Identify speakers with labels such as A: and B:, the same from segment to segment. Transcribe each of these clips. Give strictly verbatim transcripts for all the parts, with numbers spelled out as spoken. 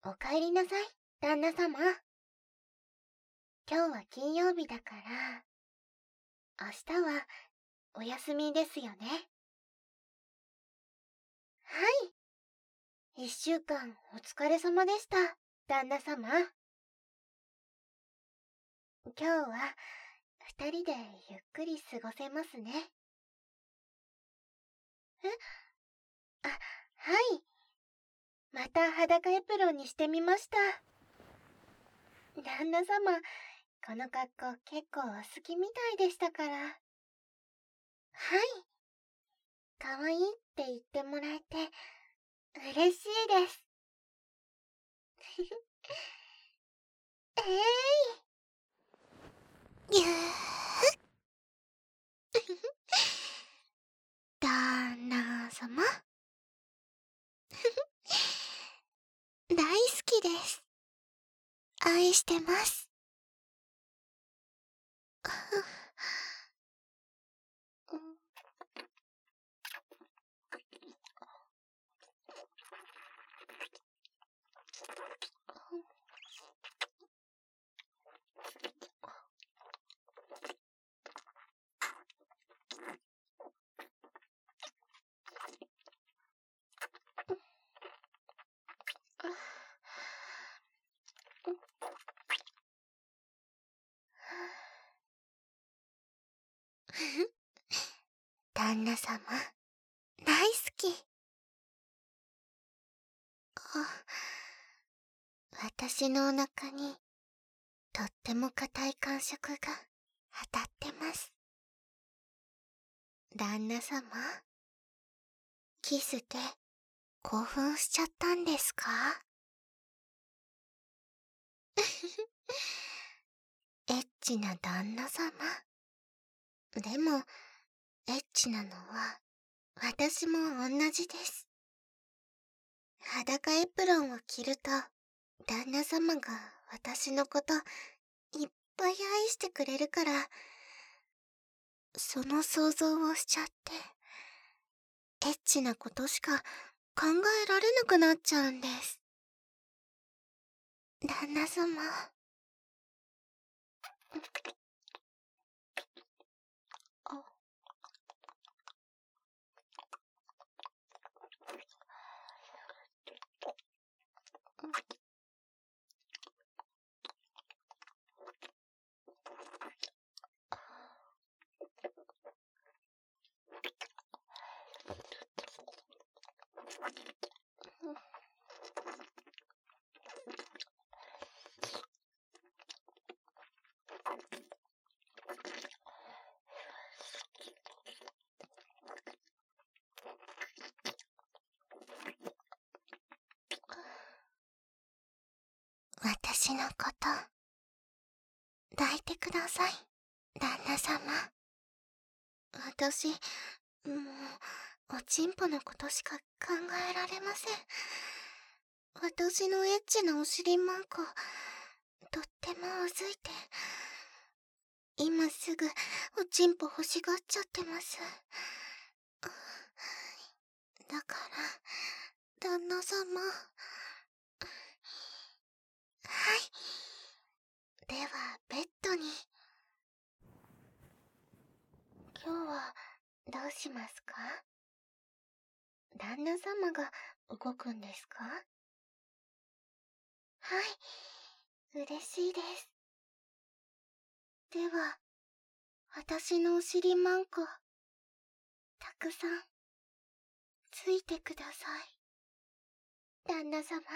A: おかえりなさい、旦那様。今日は金曜日だから、明日はお休みですよね。はい。一週間お疲れ様でした、旦那様。今日は二人でゆっくり過ごせますね。え？あ、はい。また裸エプロンにしてみました。旦那様、この格好結構お好きみたいでしたから。はい。かわいいって言ってもらえて嬉しいです。えい、ぎゅー旦那様大好きです。愛してます。旦那様、大好き。あ、私のお腹にとっても硬い感触が当たってます。旦那様、キスで興奮しちゃったんですか？エッチな旦那様。でも、エッチなのは私も同じです。裸エプロンを着ると、旦那様が私のこといっぱい愛してくれるから、その想像をしちゃって、エッチなことしか考えられなくなっちゃうんです。旦那様。あ。私のこと抱いてください、旦那様。私、もう、おちんぽのことしか考えられません。私のエッチなお尻マンコ、とってもうずいて、今すぐおちんぽ欲しがっちゃってます。だから、旦那様。はい。では、ベッドに。今日は、どうしますか？旦那様が動くんですか？はい、嬉しいです。では、私のお尻マンコ、たくさん、ついてください。旦那様。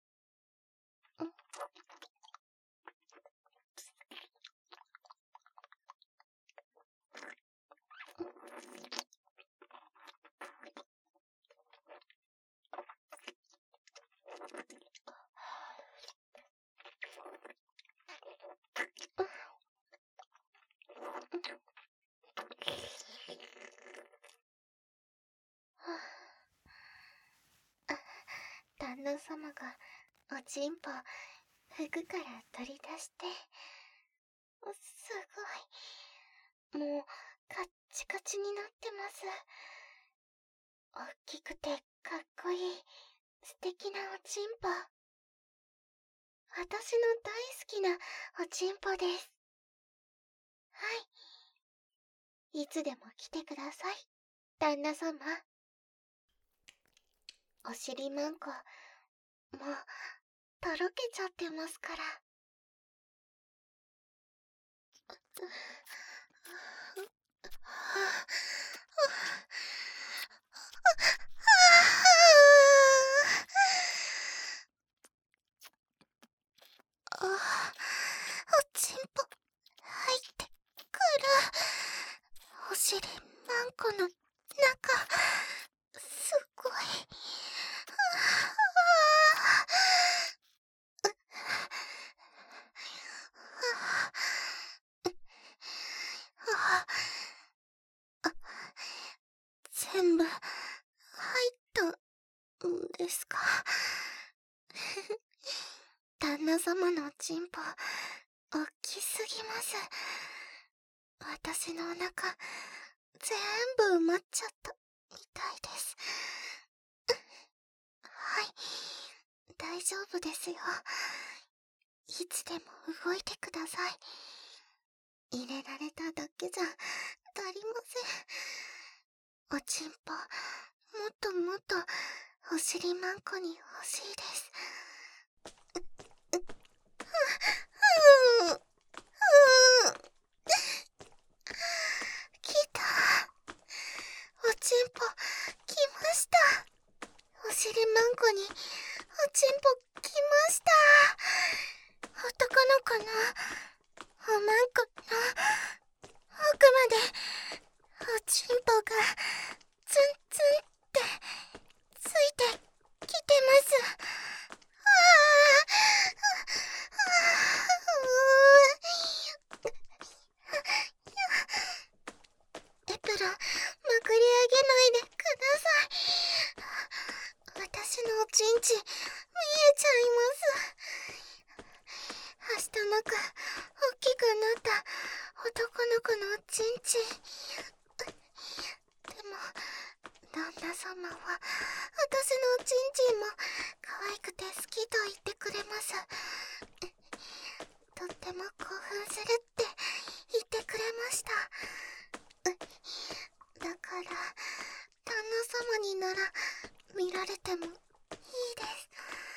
A: 旦那様がおちんぽ服から取り出して、すごい、もうカッチカチになってます。大きくてかっこいい素敵なおちんぽ。 私の大好きなおちんぽです。はい。いつでも来てください、旦那様。お尻まんこ、もう、とろけちゃってますから。あ、おちんぽ、入ってくる。お尻まんこの中、すごい。全部入ったんですか？旦那様のチンポ、おっきすぎます。私のお腹、全部埋まっちゃったみたいです。はい、大丈夫ですよ。いつでも動いてください。入れられただけじゃ足りません。おちんぽ、もっともっとお尻まんこに欲しいです。来た。おちんぽ、来ました。お尻まんこにおちんぽ来ました。男の子のおまんこの奥までおちんぽがツンツンってついてきてます。ああ、エプロンまくり上げないでください。私のおちんち見えちゃいます。明日なく大きくなった男の子のおちんち。でも旦那様は私のおちんちんも可愛くて好きと言ってくれます。とっても興奮するって言ってくれました。だから旦那様になら見られてもいいです。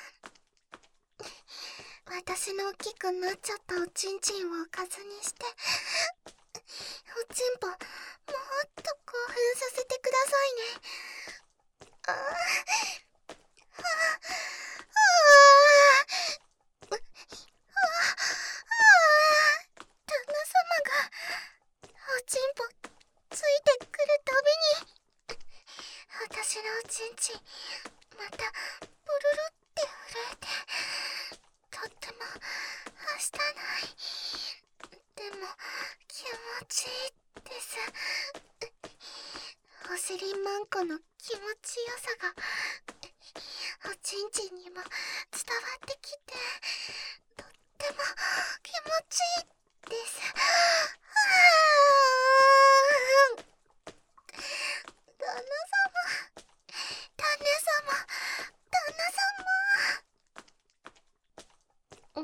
A: 私の大きくなっちゃったおちんちんをおかずにしておちんぽもっと興奮させてくださいね。ああ、ああ、ああ、旦那様がおちんぽついてくるたびに私のおちんちまたブルルって震えてとってもはしたない。でも気持ちいいです。お尻まんこの気持ちよさがおちんちんにも伝わってきてとっても気持ちいいです。はあ、旦那様、旦那様、旦那様。うん、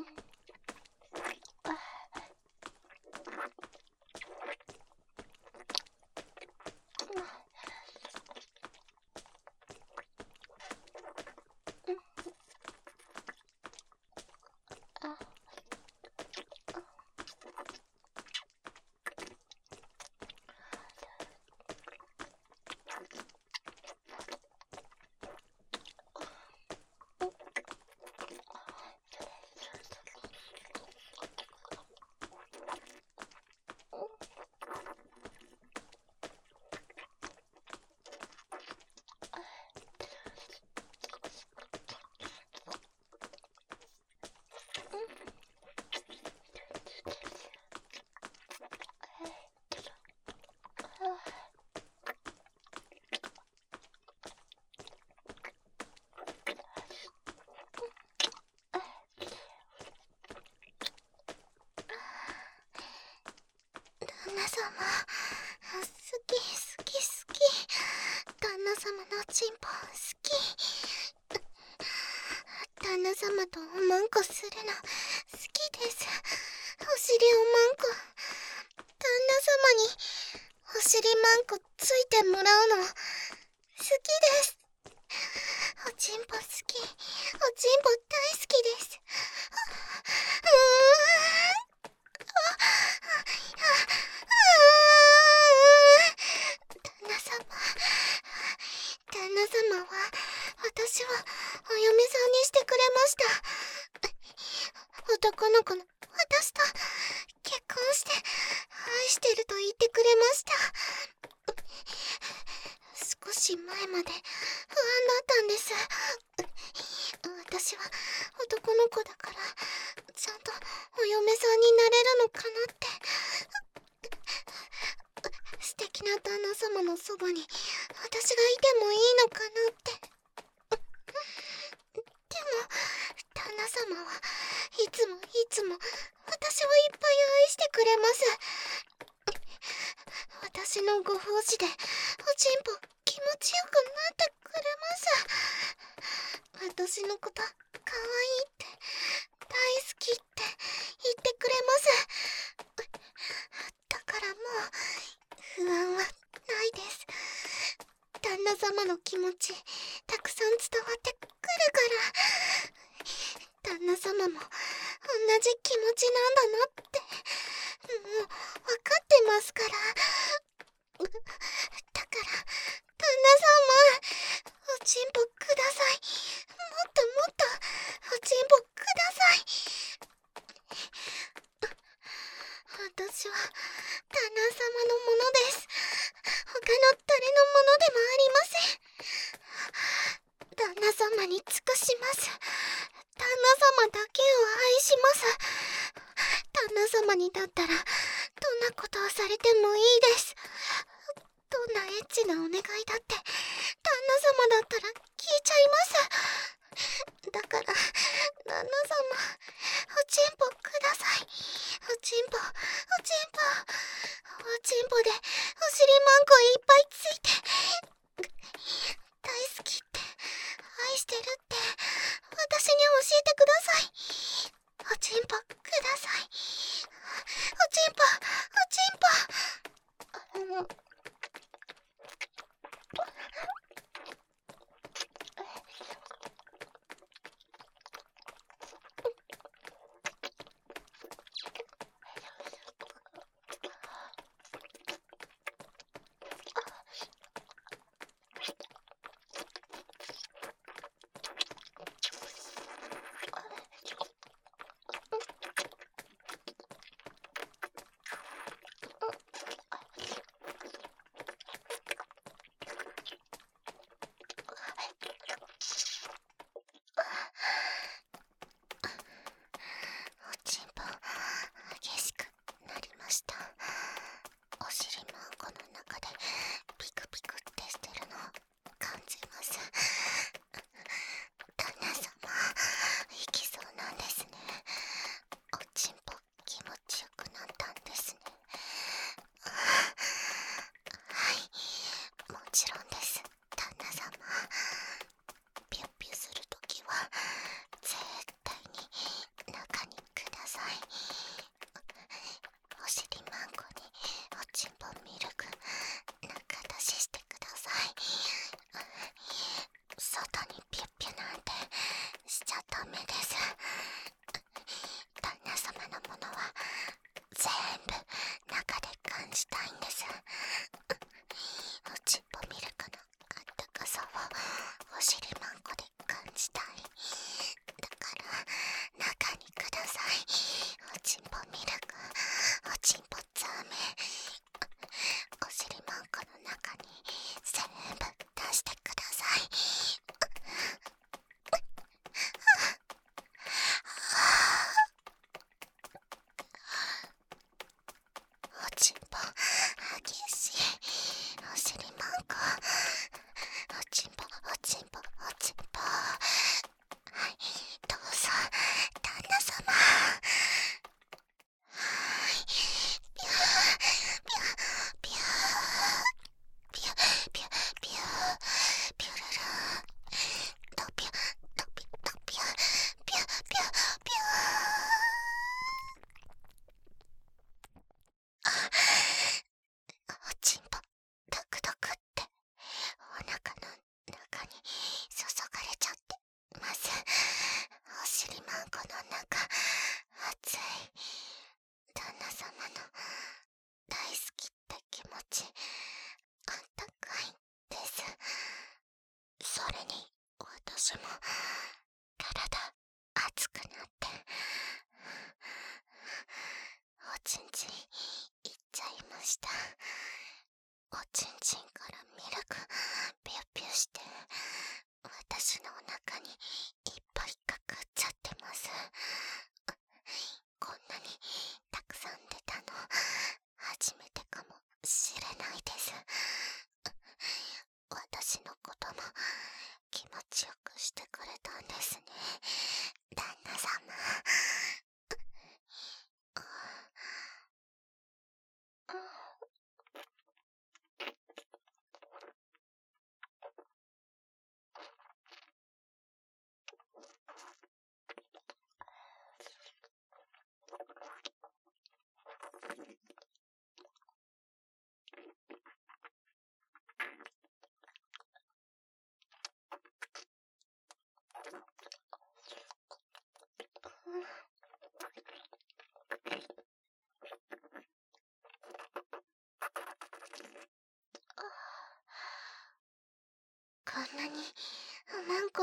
A: とおまんこするの好きです。お尻おまんこ。旦那様にお尻まんこついてもらうの好きです。おちんぽ好き。おちんぽ大好きです。うーん。旦那様。旦那様は私をお嫁さんにしてくれました。男の子の私と結婚して愛してると言ってくれました。少し前まで不安だったんです。私は男の子だからちゃんとお嫁さんになれるのかなって。素敵な旦那様のそばに私がいてもいいのかなって。でも旦那様はいつもいつも私をいっぱい愛してくれます。私のご奉仕でおちんぽ気持ちよくなってくれます。私のこと可愛いって大好きって言ってくれます。だからもう不安はないです。旦那様の気持ちたくさん伝わってくるから旦那様も同じ気持ちなんだなってもう分かってますから。だから旦那様おちんぽください。もっともっとおちんぽください。私は旦那様のものです。他の誰のものでもありません。旦那様に尽くします。旦那様だけを愛します。旦那様にだったらどんなことをされてもいいです。どんなエッチなお願いだって旦那様だったら聞いちゃいます。だから旦那様おちんぽください。おちんぽおちんぽおちんぽでお尻まんこいっぱいついて大好きって愛してるって私に教えてください。おちんぽください。おちんぽおちんぽ。あの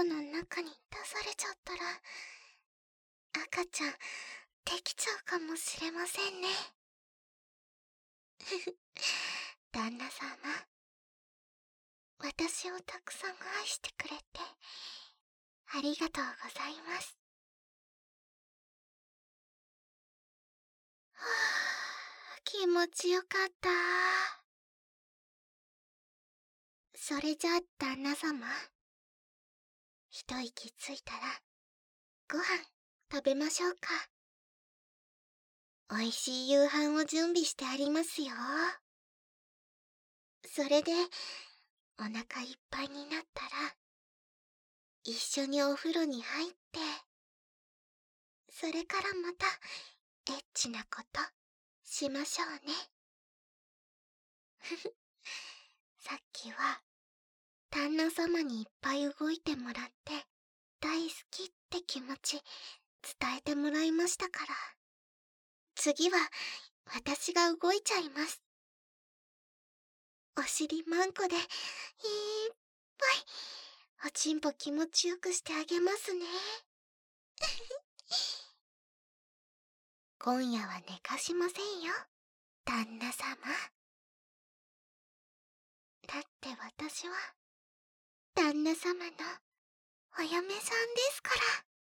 A: の中に出されちゃったら、赤ちゃん、できちゃうかもしれませんね。旦那様、私をたくさん愛してくれて、ありがとうございます。はぁ、気持ちよかった。それじゃあ旦那様、一息ついたら、ご飯食べましょうか。おいしい夕飯を準備してありますよ。それで、お腹いっぱいになったら、一緒にお風呂に入って、それからまた、エッチなことしましょうね。ふふ、さっきは、旦那様にいっぱい動いてもらって、大好きって気持ち、伝えてもらいましたから。次は、私が動いちゃいます。お尻マンコで、いっぱい、おちんぽ気持ちよくしてあげますね。今夜は寝かしませんよ、旦那様。だって私は、旦那様のお嫁さんですから。